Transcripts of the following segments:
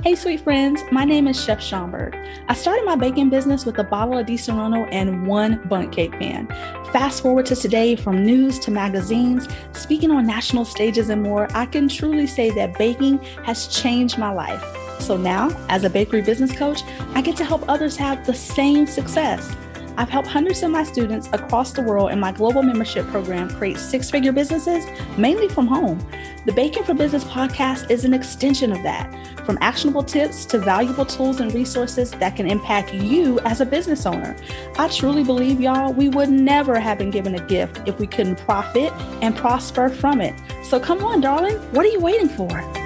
Hey, sweet friends. My name is Chef Schomburg. I started my baking business with a bottle of Disaronno and one bundt cake pan. Fast forward to today, from news to magazines, speaking on national stages and more, I can truly say that baking has changed my life. So now, as a bakery business coach, I get to help others have the same success. I've helped hundreds of my students across the world in my global membership program create six-figure businesses, mainly from home. The Baking for Business podcast is an extension of that, from actionable tips to valuable tools and resources that can impact you as a business owner. I truly believe, y'all, we would never have been given a gift if we couldn't profit and prosper from it. So come on, darling, what are you waiting for?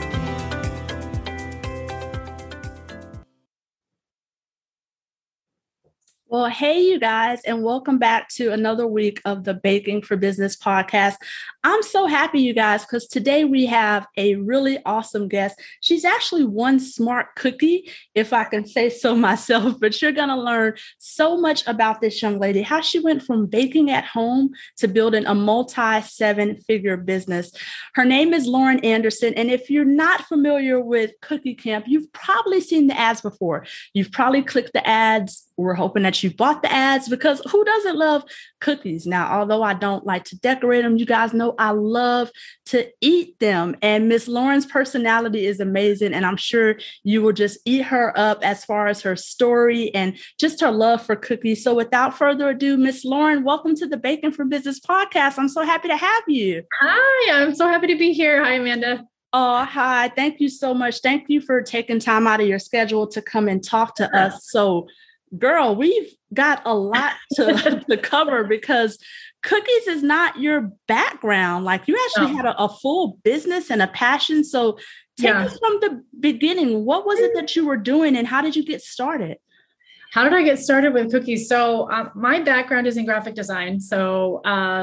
Well, hey, you guys, and welcome back to another week of the Baking for Business podcast. I'm so happy, you guys, because today we have a really awesome guest. She's actually one smart cookie, if I can say so myself, but you're going to learn so much about this young lady, how she went from baking at home to building a multi-seven-figure business. Her name is Lauren Anderson, and if you're not familiar with Cookie Camp, you've probably seen the ads before. You've probably clicked the ads. We're hoping that you bought the ads, because who doesn't love cookies? Now, although I don't like to decorate them, you guys know I love to eat them. And Miss Lauren's personality is amazing. And I'm sure you will just eat her up as far as her story and just her love for cookies. So without further ado, Miss Lauren, welcome to the Baking for Business podcast. I'm so happy to have you. Hi, I'm so happy to be here. Hi, Amanda. Oh, hi. Thank you so much. Thank you for taking time out of your schedule to come and talk to us. So girl, we've got a lot to cover, because cookies is not your background. Like, you actually had a full business and a passion. So take us from the beginning. What was it that you were doing and how did you get started? How did I get started with cookies? So my background is in graphic design. So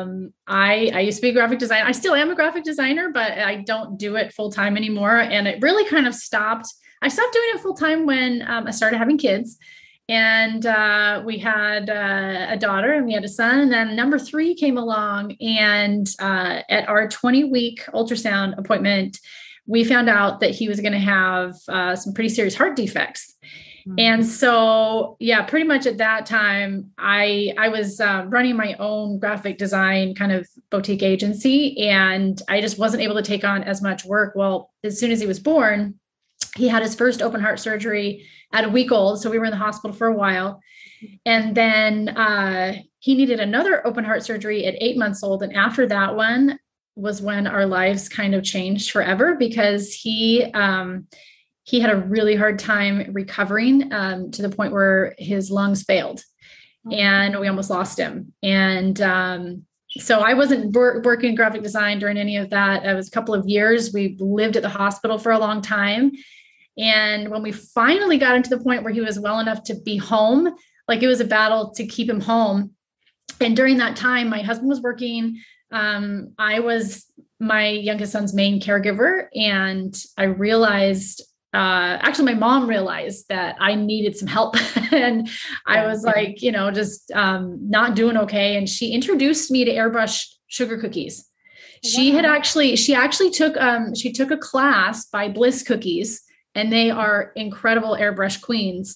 I used to be a graphic designer. I still am a graphic designer, but I don't do it full time anymore. And it really kind of stopped. I stopped doing it full time when I started having kids. And we had a daughter and we had a son. And then number 3 came along. And at our 20-week ultrasound appointment, we found out that he was going to have some pretty serious heart defects. Mm-hmm. And so, pretty much at that time, I was running my own graphic design kind of boutique agency. And I just wasn't able to take on as much work. Well, as soon as he was born, he had his first open heart surgery at a week old. So we were in the hospital for a while. And then he needed another open heart surgery at 8 months old. And after that one was when our lives kind of changed forever, because he had a really hard time recovering to the point where his lungs failed and we almost lost him. And so I wasn't working in graphic design during any of that. It was a couple of years. We lived at the hospital for a long time. And when we finally got into the point where he was well enough to be home, like, it was a battle to keep him home. And during that time, my husband was working. I was my youngest son's main caregiver. And I realized, actually, my mom realized that I needed some help. And I was like, just not doing okay. And she introduced me to airbrush sugar cookies. She took a class by Bliss Cookies, and they are incredible airbrush queens.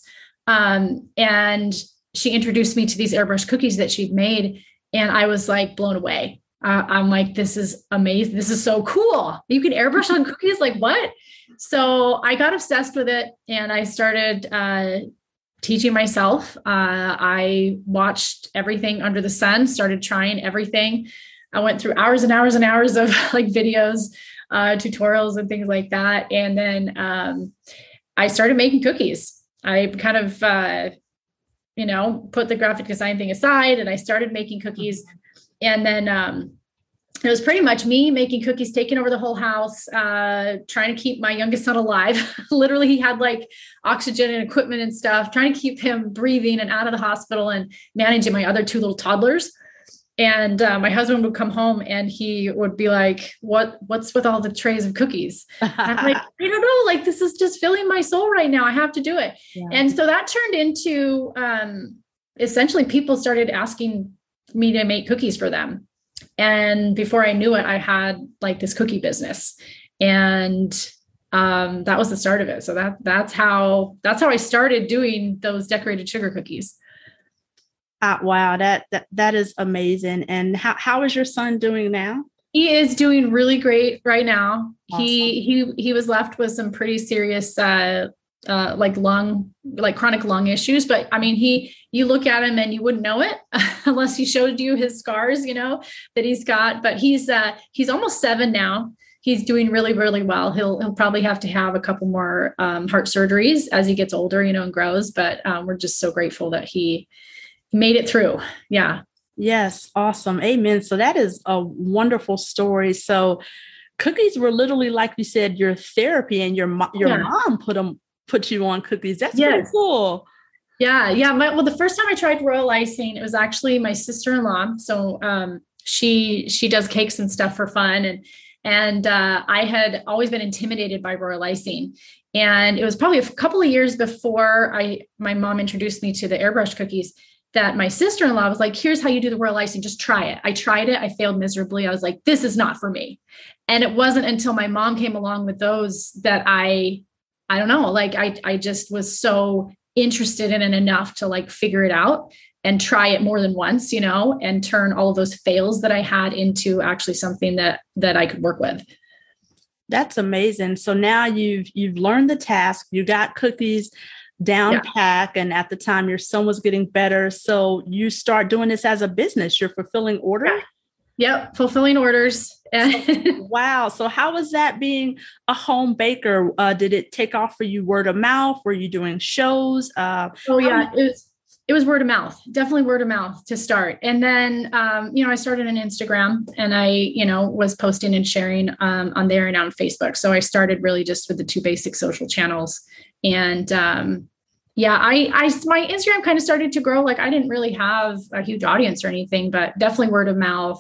And she introduced me to these airbrush cookies that she'd made. And I was like blown away. I'm like, this is amazing. This is so cool. You can airbrush on cookies? Like, what? So I got obsessed with it, and I started teaching myself. I watched everything under the sun, started trying everything. I went through hours and hours and hours of like videos, tutorials and things like that. And then I started making cookies. I kind of, put the graphic design thing aside, and I started making cookies. And then it was pretty much me making cookies, taking over the whole house, trying to keep my youngest son alive. Literally, he had like oxygen and equipment and stuff, trying to keep him breathing and out of the hospital, and managing my other 2 little toddlers. And my husband would come home and he would be like, what's with all the trays of cookies? And I'm like, I don't know, like, this is just filling my soul right now. I have to do it. Yeah. And so that turned into, essentially people started asking me to make cookies for them. And before I knew it, I had like this cookie business. And that was the start of it. So that's how I started doing those decorated sugar cookies. Wow, that is amazing. And how is your son doing now? He is doing really great right now. Awesome. He was left with some pretty serious chronic lung issues. But I mean, you look at him and you wouldn't know it unless he showed you his scars, that he's got. But he's almost 7 now. He's doing really, really well. He'll probably have to have a couple more heart surgeries as he gets older, and grows. But we're just so grateful that he made it through. Yeah. Yes. Awesome. Amen. So that is a wonderful story. So cookies were literally, like you said, your therapy, and your mom put you on cookies. That's pretty cool. Yeah. Yeah. Well, the first time I tried royal icing, it was actually my sister-in-law. So she does cakes and stuff for fun. And I had always been intimidated by royal icing. And it was probably a couple of years before my mom introduced me to the airbrush cookies that my sister-in-law was like, here's how you do the royal icing. Just try it. I tried it. I failed miserably. I was like, this is not for me. And it wasn't until my mom came along with those that I don't know, like I just was so interested in it enough to like figure it out and try it more than once, and turn all of those fails that I had into actually something that I could work with. That's amazing. So now you've learned the task, you got cookies down pack, and at the time your son was getting better. So you start doing this as a business. You're fulfilling orders. Yep. Fulfilling orders. Wow. So how was that being a home baker? Did it take off for you word of mouth? Were you doing shows? It was word of mouth, definitely word of mouth to start. And then, I started an Instagram, and I, was posting and sharing on there and on Facebook. So I started really just with the 2 basic social channels. And my Instagram kind of started to grow. Like I didn't really have a huge audience or anything, but definitely word of mouth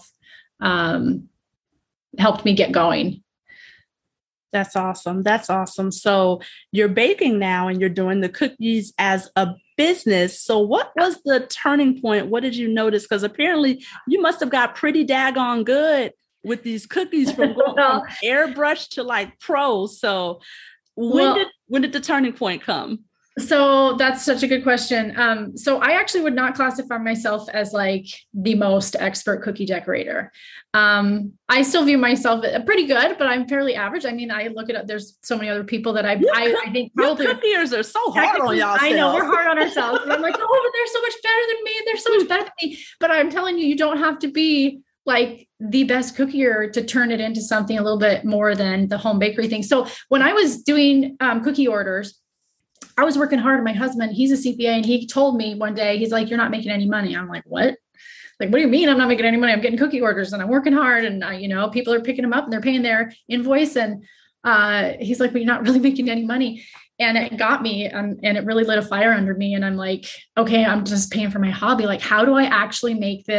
helped me get going. That's awesome. That's awesome. So you're baking now, and you're doing the cookies as a business. So what was the turning point? What did you notice? Because apparently you must have got pretty daggone good with these cookies from going from airbrush to like pro. So when did the turning point come? So that's such a good question. So I actually would not classify myself as like the most expert cookie decorator. I still view myself pretty good, but I'm fairly average. I mean, I look at there's so many other people that I think probably cookiers are so hard on y'all. I know we're hard on ourselves. And I'm like, oh, but they're so much better than me. They're so much better than me. But I'm telling you, you don't have to be like the best cookier to turn it into something a little bit more than the home bakery thing. So when I was doing cookie orders, I was working hard. My husband, he's a CPA, and he told me one day, he's like, you're not making any money. I'm like, what? Like, what do you mean I'm not making any money? I'm getting cookie orders and I'm working hard, and people are picking them up and they're paying their invoice. And he's like, but you're not really making any money. And it got me, and it really lit a fire under me. And I'm like, okay, I'm just paying for my hobby. Like, how do I actually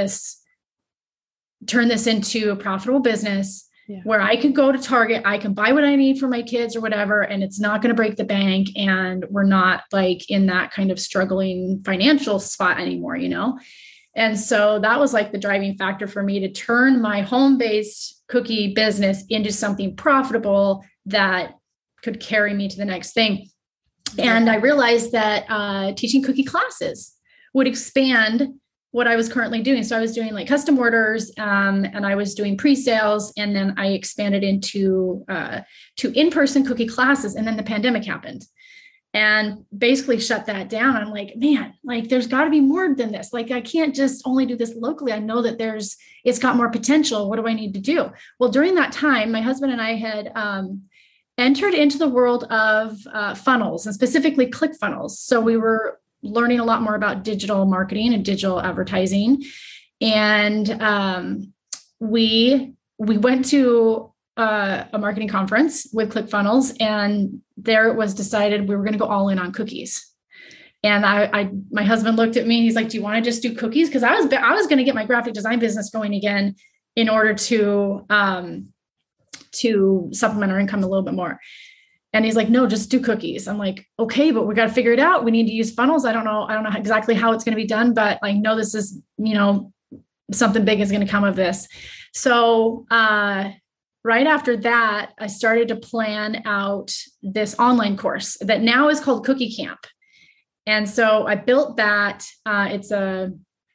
turn this into a profitable business where I can go to Target, I can buy what I need for my kids or whatever, and it's not going to break the bank. And we're not like in that kind of struggling financial spot anymore, And so that was like the driving factor for me to turn my home-based cookie business into something profitable that could carry me to the next thing. And I realized that teaching cookie classes would expand what I was currently doing. So I was doing like custom orders, and I was doing pre-sales, and then I expanded into to in-person cookie classes. And then the pandemic happened and basically shut that down. I'm like, man, like there's got to be more than this. Like I can't just only do this locally. I know that it's got more potential. What do I need to do? Well, during that time, my husband and I had entered into the world of funnels, and specifically ClickFunnels. So we were learning a lot more about digital marketing and digital advertising. And we went to a marketing conference with ClickFunnels, and there it was decided we were going to go all in on cookies. And my husband looked at me, he's like, do you want to just do cookies? Because I was going to get my graphic design business going again in order to supplement our income a little bit more. And he's like, no, just do cookies. I'm like, okay, but we got to figure it out. We need to use funnels. I don't know exactly how it's going to be done, but I know this is, something big is going to come of this. So right after that, I started to plan out this online course that now is called Cookie Camp. And so I built that. It's a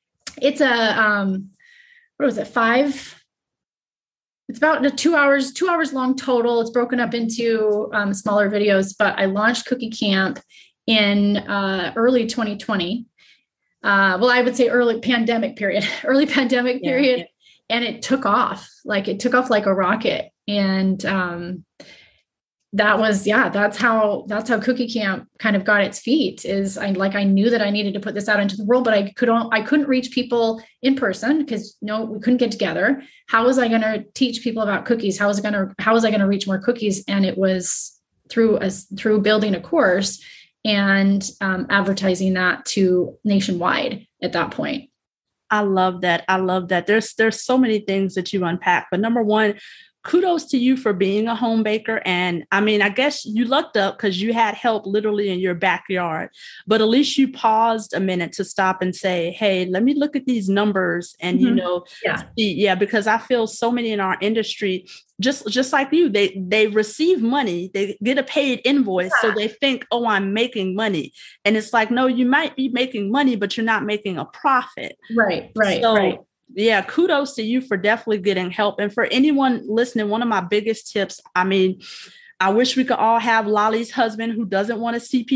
what was it? It's about 2 hours long total. It's broken up into smaller videos, but I launched Cookie Camp in early 2020. Well, I would say early pandemic period. Yeah. And it took off like a rocket. And that's how Cookie Camp kind of got its feet. I knew that I needed to put this out into the world, but I couldn't reach people in person because we couldn't get together. How was I going to teach people about cookies? How was I going to reach more cookies? And it was through building a course and advertising that to nationwide at that point. I love that. There's so many things that you unpack, but number one, kudos to you for being a home baker. And I mean, I guess you lucked up because you had help literally in your backyard, but at least you paused a minute to stop and say, hey, let me look at these numbers. And, because I feel so many in our industry, just like you, they receive money, they get a paid invoice. Yeah. So they think, oh, I'm making money. And it's like, no, you might be making money, but you're not making a profit. Right. Yeah, kudos to you for definitely getting help. And for anyone listening, one of my biggest tips, I mean, I wish we could all have Lolly's husband who doesn't want a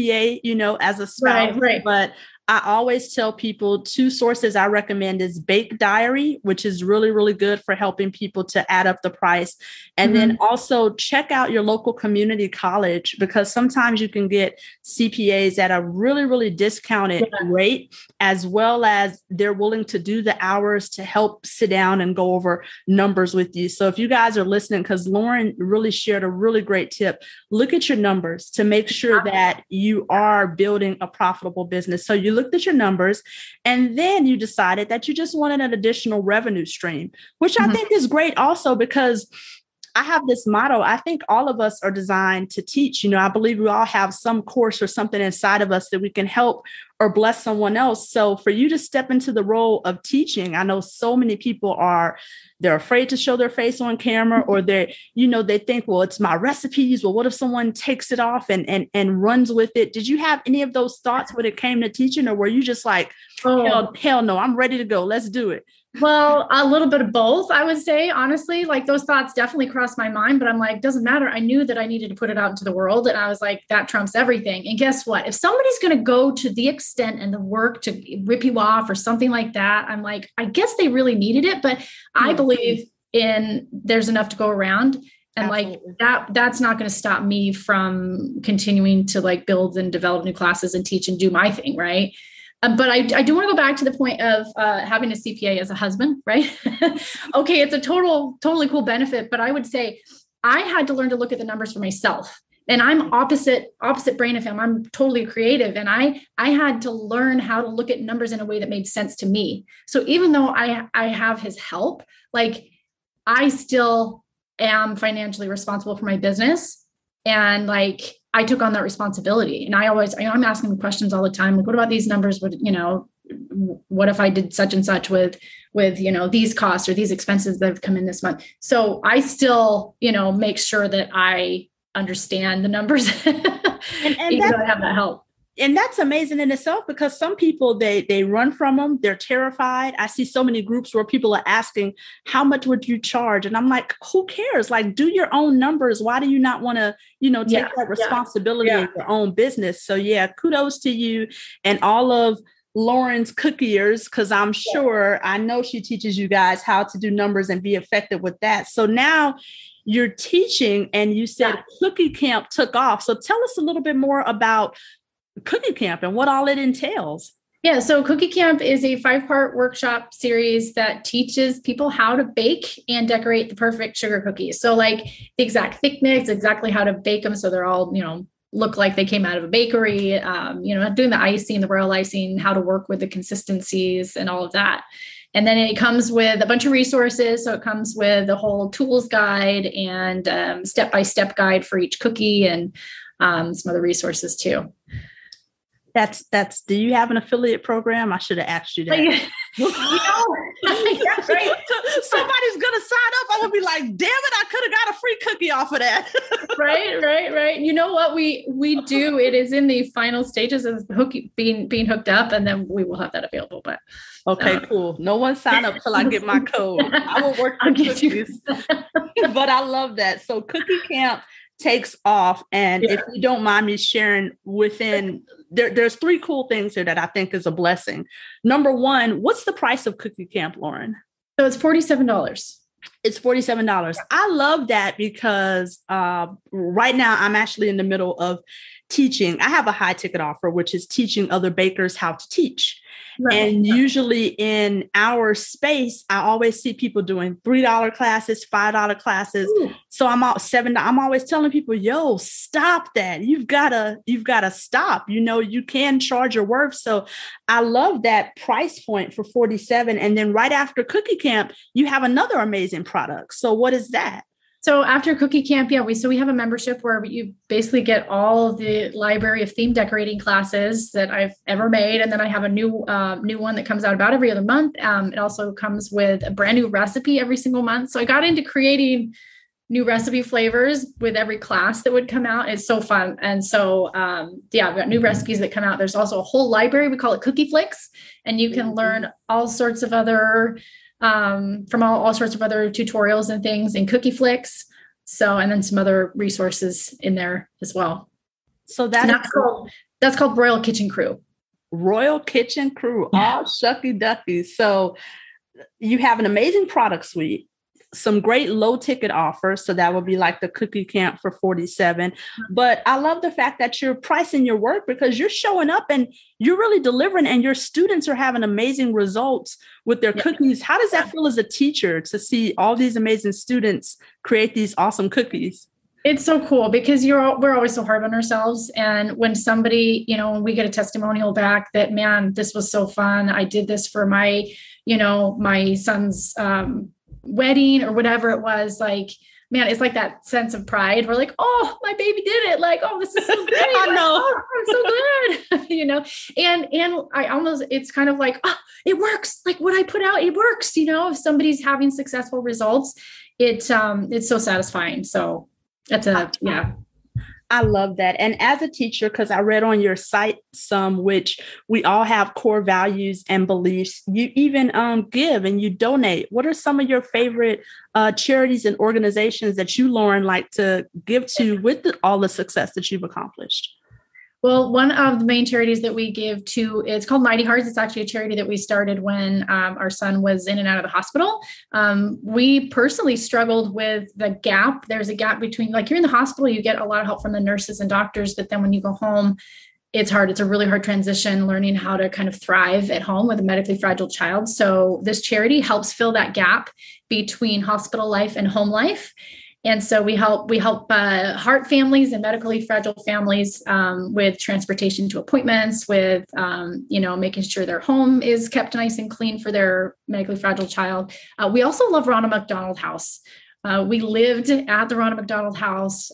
CPA, as a spouse, right. But I always tell people 2 sources I recommend is Bake Diary, which is really, really good for helping people to add up the price. And then also check out your local community college, because sometimes you can get CPAs at a really, really discounted rate, as well as they're willing to do the hours to help sit down and go over numbers with you. So if you guys are listening, because Lauren really shared a really great tip, look at your numbers to make sure that you are building a profitable business. So you looked at your numbers and then you decided that you just wanted an additional revenue stream, which I think is great also, because I have this motto. I think all of us are designed to teach. I believe we all have some course or something inside of us that we can help or bless someone else. So for you to step into the role of teaching, I know so many people they're afraid to show their face on camera, or they think, well, it's my recipes. Well, what if someone takes it off and runs with it? Did you have any of those thoughts when it came to teaching, or were you just like, hell no, I'm ready to go. Let's do it? Well, a little bit of both, I would say, honestly. Like, those thoughts definitely crossed my mind, but I'm like, doesn't matter. I knew that I needed to put it out into the world. And I was like, that trumps everything. And guess what? If somebody's going to go to the extent and the work to rip you off or something like that, I'm like, I guess they really needed it. But I believe there's enough to go around. And Absolutely. Like that's not going to stop me from continuing to like build and develop new classes and teach and do my thing. Right. But I do want to go back to the point of having a CPA as a husband, right? Okay, it's a totally cool benefit, but I would say I had to learn to look at the numbers for myself. And I'm opposite brain of him. I'm totally creative. And I had to learn how to look at numbers in a way that made sense to me. So even though I have his help, like, I still am financially responsible for my business. And like, I took on that responsibility, and I'm asking him questions all the time. Like, what about these numbers? What if I did such and such with these costs or these expenses that have come in this month? So I still, make sure that I understand the numbers and even though I have that help. And that's amazing in itself, because some people, they run from them. They're terrified. I see so many groups where people are asking, how much would you charge? And I'm like, who cares? Like, do your own numbers. Why do you not want to, take that responsibility in your own business? So yeah, kudos to you and all of Lauren's cookiers, because I'm sure, I know she teaches you guys how to do numbers and be effective with that. So now you're teaching, and you said Cookie Camp took off. So tell us a little bit more about Cookie Camp and what all it entails. Yeah, so Cookie Camp is a 5-part workshop series that teaches people how to bake and decorate the perfect sugar cookies. So like the exact thickness, exactly how to bake them so they're all, look like they came out of a bakery, doing the icing, the royal icing, how to work with the consistencies and all of that. And then it comes with a bunch of resources. So it comes with the whole tools guide and step-by-step guide for each cookie, and some other resources too. Do you have an affiliate program? I should have asked you that. Yeah, right. Somebody's going to sign up. I'm going to be like, damn it, I could have got a free cookie off of that. Right. You know what we do? It is in the final stages of being hooked up, and then we will have that available. But okay, cool. No one sign up till I get my code. I will work for cookies. But I love that. So Cookie Camp takes off. And if you don't mind me sharing there's 3 cool things here that I think is a blessing. Number 1, what's the price of Cookie Camp, Lauren? So it's $47. It's $47. I love that because right now I'm actually in the middle of teaching. I have a high ticket offer, which is teaching other bakers how to teach. Right. And usually in our space, I always see people doing $3 classes, $5 classes. Ooh. So I'm out $7. I'm always telling people, yo, stop that. You've gotta stop. You can charge your worth. So I love that price point for $47. And then right after Cookie Camp, you have another amazing product. So what is that? So after Cookie Camp, we have a membership where you basically get all of the library of theme decorating classes that I've ever made. And then I have a new one that comes out about every other month. It also comes with a brand new recipe every single month. So I got into creating new recipe flavors with every class that would come out. It's so fun. And so, we've got new recipes that come out. There's also a whole library. We call it Cookie Flicks, and you can learn all sorts of other from all sorts of other tutorials and things in Cookie Flicks. So, and then some other resources in there as well. So that's called Royal Kitchen Crew. Royal Kitchen Crew. Oh, shucky ducky. So you have an amazing product suite, some great low ticket offers. So that would be like the Cookie Camp for $47. But I love the fact that you're pricing your work because you're showing up and you're really delivering, and your students are having amazing results with their cookies. How does that feel as a teacher to see all these amazing students create these awesome cookies? It's so cool because we're always so hard on ourselves. And when somebody, when we get a testimonial back that, man, this was so fun. I did this for my son's, wedding or whatever it was, like, man, it's like that sense of pride. We're like, oh, my baby did it. Like, oh, this is so great. I know. Oh, I'm so good. And I almost, it's kind of like, oh, it works. Like what I put out, it works. If somebody's having successful results, it's so satisfying. So that's I love that. And as a teacher, because I read on your site some, which we all have core values and beliefs, you even give and you donate. What are some of your favorite charities and organizations that you, Lauren, like to give to with all the success that you've accomplished? Well, one of the main charities that we give to, it's called Mighty Hearts. It's actually a charity that we started when our son was in and out of the hospital. We personally struggled with the gap. There's a gap between, like, you're in the hospital, you get a lot of help from the nurses and doctors, but then when you go home, it's hard. It's a really hard transition, learning how to kind of thrive at home with a medically fragile child. So this charity helps fill that gap between hospital life and home life. And so we help heart families and medically fragile families with transportation to appointments, with making sure their home is kept nice and clean for their medically fragile child. We also love Ronald McDonald House. We lived at the Ronald McDonald House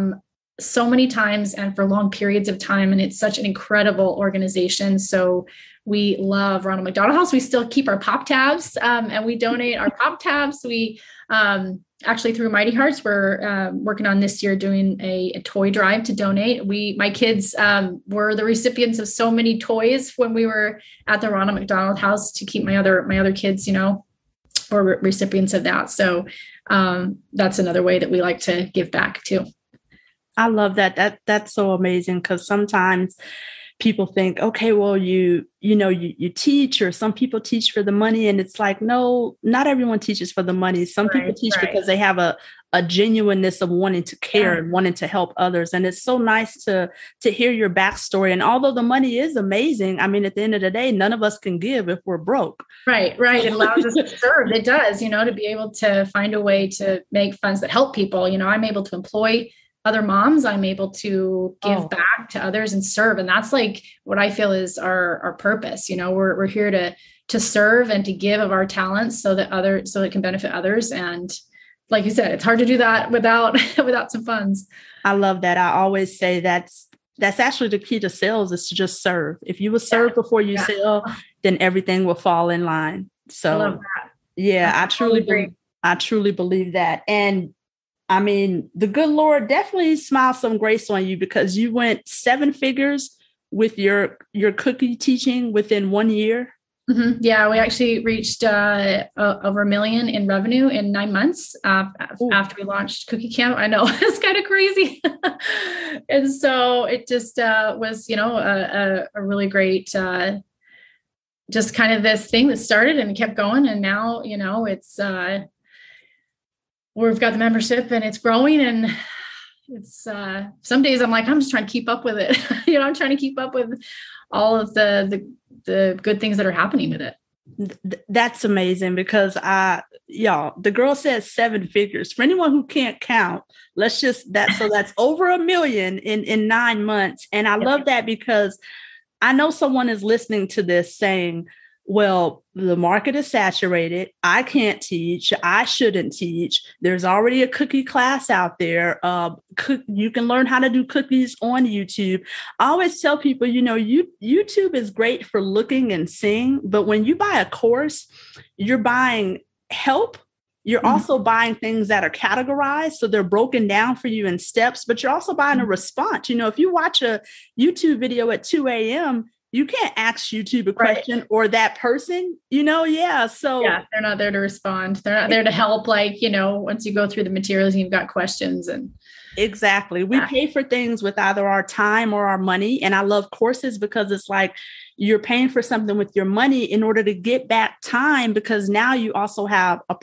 so many times and for long periods of time, and it's such an incredible organization. So we love Ronald McDonald House. We still keep our pop tabs, and we donate our pop tabs. We actually, through Mighty Hearts, we're working on this year doing a toy drive to donate. My kids were the recipients of so many toys when we were at the Ronald McDonald House to keep my other kids, were recipients of that. So that's another way that we like to give back too. I love that. That's so amazing, because sometimes people think, okay, well, you teach, or some people teach for the money. And it's like, no, not everyone teaches for the money. Some people teach because they have a genuineness of wanting to care and wanting to help others. And it's so nice to hear your backstory. And although the money is amazing, I mean, at the end of the day, none of us can give if we're broke. Right. It allows us to serve. It does, to be able to find a way to make funds that help people. I'm able to employ other moms. I'm able to give back to others and serve. And that's like what I feel is our purpose. We're here to serve and to give of our talents so that it can benefit others. And like you said, it's hard to do that without some funds. I love that. I always say that's that's actually the key to sales, is to just serve. If you will serve before you sell, then everything will fall in line. So I love that. yeah, I truly believe that. And I mean, the good Lord definitely smiled some grace on you, because you went 7 figures with your cookie teaching within 1 year. Mm-hmm. Yeah, we actually reached over $1 million in revenue in 9 months after we launched Cookie Camp. I know it's kind of crazy. And so it just was, a really great, just kind of this thing that started and kept going. And now, it's, we've got the membership and it's growing, and it's some days I'm like, I'm just trying to keep up with it. I'm trying to keep up with all of the good things that are happening with it. That's amazing, because the girl says 7 figures. For anyone who can't count, so that's over $1 million in 9 months. And I love that, because I know someone is listening to this saying, well, the market is saturated. I can't teach. I shouldn't teach. There's already a cookie class out there. You can learn how to do cookies on YouTube. I always tell people, YouTube is great for looking and seeing, but when you buy a course, you're buying help. You're also buying things that are categorized, so they're broken down for you in steps, but you're also buying a response. If you watch a YouTube video at 2 a.m., you can't ask YouTube a question or that person, So they're not there to respond. They're not there to help. Once you go through the materials and you've got questions and. Exactly. We pay for things with either our time or our money. And I love courses, because it's like you're paying for something with your money in order to get back time, because now you also have a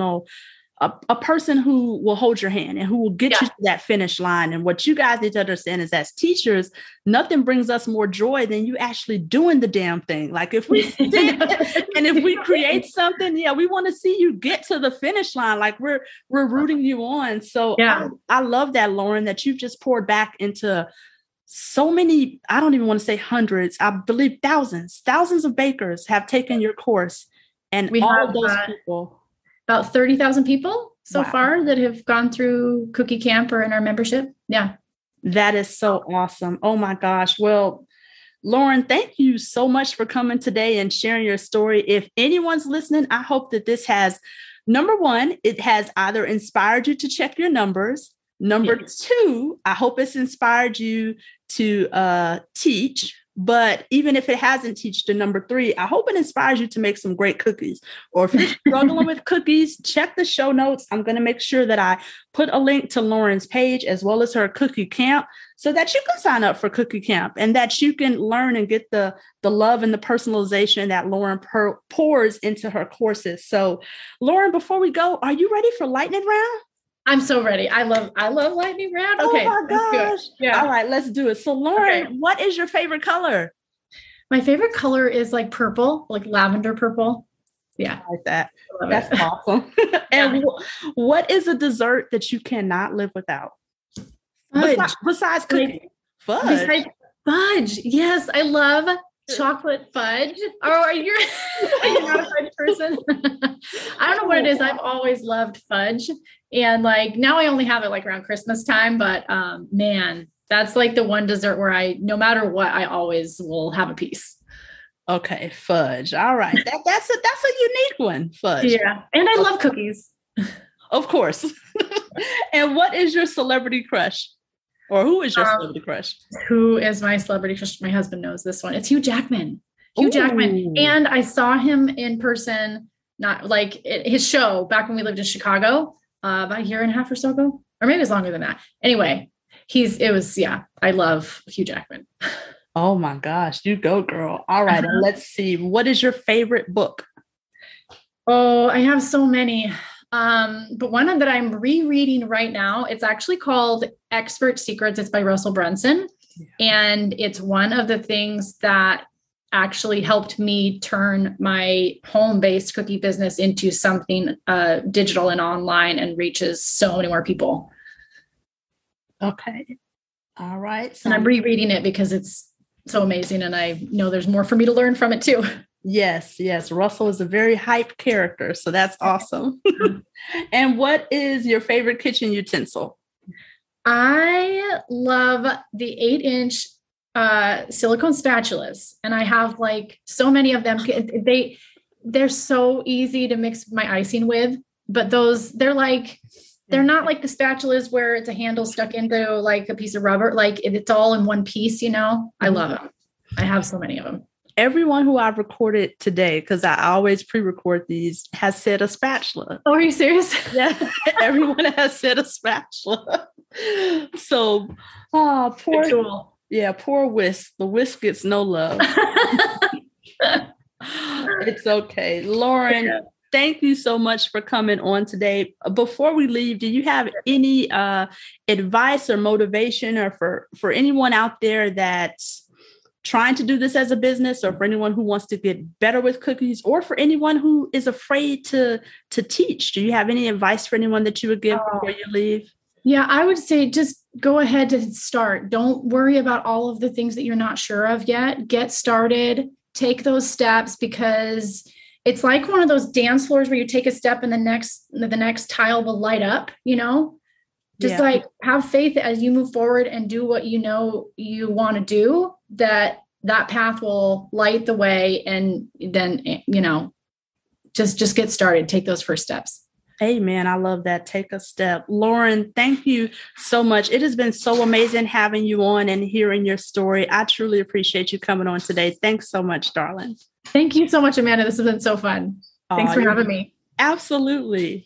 person who will hold your hand and who will get you to that finish line. And what you guys need to understand is, as teachers, nothing brings us more joy than you actually doing the damn thing. Like if we sit and if we create something, we want to see you get to the finish line. Like we're rooting you on. So I love that, Lauren, that you've just poured back into so many, I don't even want to say hundreds, I believe thousands of bakers have taken your course. And we all of those people. About 30,000 people so far that have gone through Cookie Camp or in our membership. Yeah. That is so awesome. Oh my gosh. Well, Lauren, thank you so much for coming today and sharing your story. If anyone's listening, I hope that this has, number one, it has either inspired you to check your numbers. Number two, I hope it's inspired you to teach. But even if it hasn't teached to number 3, I hope it inspires you to make some great cookies. Or if you're struggling with cookies, check the show notes. I'm going to make sure that I put a link to Lauren's page as well as her Cookie Camp, so that you can sign up for Cookie Camp and that you can learn and get the love and the personalization that Lauren pours into her courses. So, Lauren, before we go, are you ready for lightning round? I'm so ready. I love lightning round. Okay. Oh my gosh. Yeah. All right, let's do it. So Lauren, what is your favorite color? My favorite color is like purple, like lavender purple. Yeah. I like that. That's awesome. And what is a dessert that you cannot live without? Fudge. Besides cookie. Fudge. Besides fudge. Yes. I love chocolate fudge. Oh, are you not a fudge person? I don't know what it is. I've always loved fudge. And like now I only have it like around Christmas time, but man, that's like the one dessert where no matter what, I always will have a piece. Okay, fudge. All right. That's a unique one, fudge. Yeah. And I love cookies. Of course. And what is your celebrity crush? Or who is your celebrity crush? Who is my celebrity crush? My husband knows this one. It's Hugh Jackman. Hugh Jackman. And I saw him in person, not like his show back when we lived in Chicago, about a year and a half or so ago, or maybe it was longer than that. Anyway, I love Hugh Jackman. Oh my gosh, you go, girl. All right. And let's see. What is your favorite book? Oh, I have so many. But one that I'm rereading right now, it's actually called Expert Secrets. It's by Russell Brunson. And it's one of the things that actually helped me turn my home-based cookie business into something digital and online and reaches so many more people. Okay. All right. And I'm rereading it because it's so amazing. And I know there's more for me to learn from it too. Yes. Russell is a very hype character. So that's awesome. And what is your favorite kitchen utensil? I love the 8-inch silicone spatulas, and I have like so many of them. They're so easy to mix my icing with, but they're not like the spatulas where it's a handle stuck into like a piece of rubber. Like it's all in one piece, you know. I love them. I have so many of them. Everyone who I've recorded today, because I always pre-record these, has said a spatula. Oh, are you serious? Yeah, everyone has said a spatula. So, poor, cool. Poor Whisk. The Whisk gets no love. It's okay. Lauren, thank you so much for coming on today. Before we leave, do you have any advice or motivation, or for anyone out there that's trying to do this as a business, or for anyone who wants to get better with cookies, or for anyone who is afraid to teach? Do you have any advice for anyone that you would give before you leave? Yeah, I would say just go ahead to start. Don't worry about all of the things that you're not sure of yet. Get started, take those steps, because it's like one of those dance floors where you take a step and the next tile will light up, you know? Just like have faith as you move forward and do what you know you want to do, that path will light the way. And then, you know, just get started. Take those first steps. Amen. I love that. Take a step. Lauren, thank you so much. It has been so amazing having you on and hearing your story. I truly appreciate you coming on today. Thanks so much, darling. Thank you so much, Amanda. This has been so fun. Thanks for having me. Absolutely.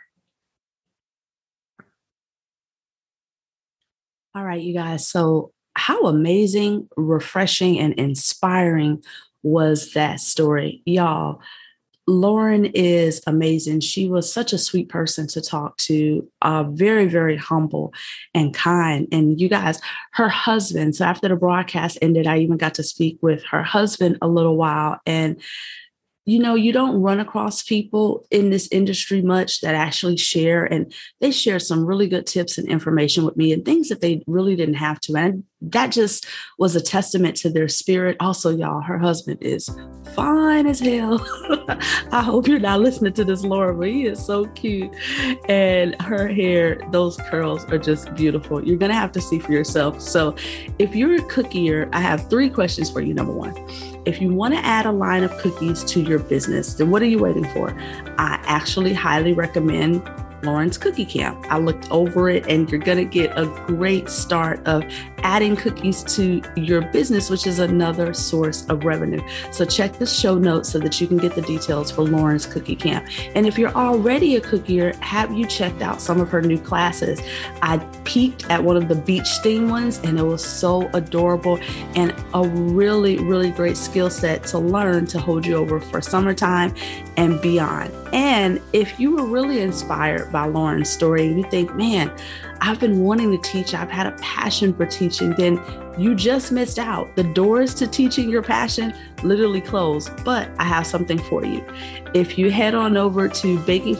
All right, you guys. So how amazing, refreshing, and inspiring was that story? Y'all, Lauren is amazing. She was such a sweet person to talk to, very, very humble and kind. And you guys, her husband, so after the broadcast ended, I even got to speak with her husband a little while. And you know, you don't run across people in this industry much that actually share, and they share some really good tips and information with me and things that they really didn't have to. And that just was a testament to their spirit. Also, y'all, her husband is fine as hell. I hope you're not listening to this, Laura, but he is so cute. And her hair, those curls are just beautiful. You're going to have to see for yourself. So if you're a cookier, I have 3 questions for you. Number 1. If you want to add a line of cookies to your business, then what are you waiting for? I actually highly recommend Lauren's Cookie Camp. I looked over it, and you're going to get a great start of adding cookies to your business, which is another source of revenue. So check the show notes so that you can get the details for Lauren's Cookie Camp. And if you're already a cookier, have you checked out some of her new classes? I peeked at one of the beach theme ones, and it was so adorable and a really, really great skill set to learn to hold you over for summertime and beyond. And if you were really inspired by Lauren's story and you think, man, I've been wanting to teach, I've had a passion for teaching, then you just missed out. The doors to teaching your passion literally closed, but I have something for you. If you head on over to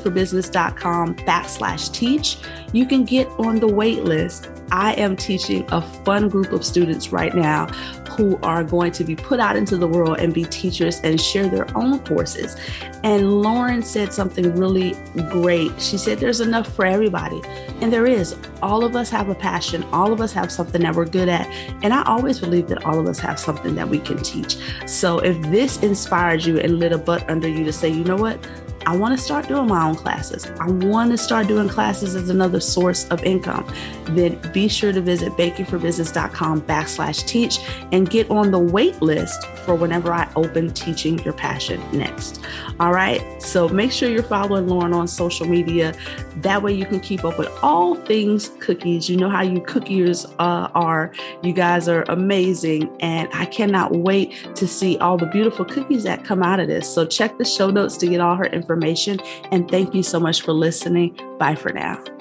bakingforbusiness.com/teach, you can get on the wait list. I am teaching a fun group of students right now who are going to be put out into the world and be teachers and share their own courses. And Lauren said something really great. She said there's enough for everybody. And there is. All of us have a passion. All of us have something that we're good at. And I always believe that all of us have something that we can teach. So if this inspired you and lit a butt under you to say, you know what? I want to start doing my own classes. I want to start doing classes as another source of income. Then be sure to visit bakingforbusiness.com/teach and get on the wait list for whenever I open Teaching Your Passion next. All right. So make sure you're following Lauren on social media. That way you can keep up with all things cookies. You know how you cookiers are. You guys are amazing. And I cannot wait to see all the beautiful cookies that come out of this. So check the show notes to get all her information. And thank you so much for listening. Bye for now.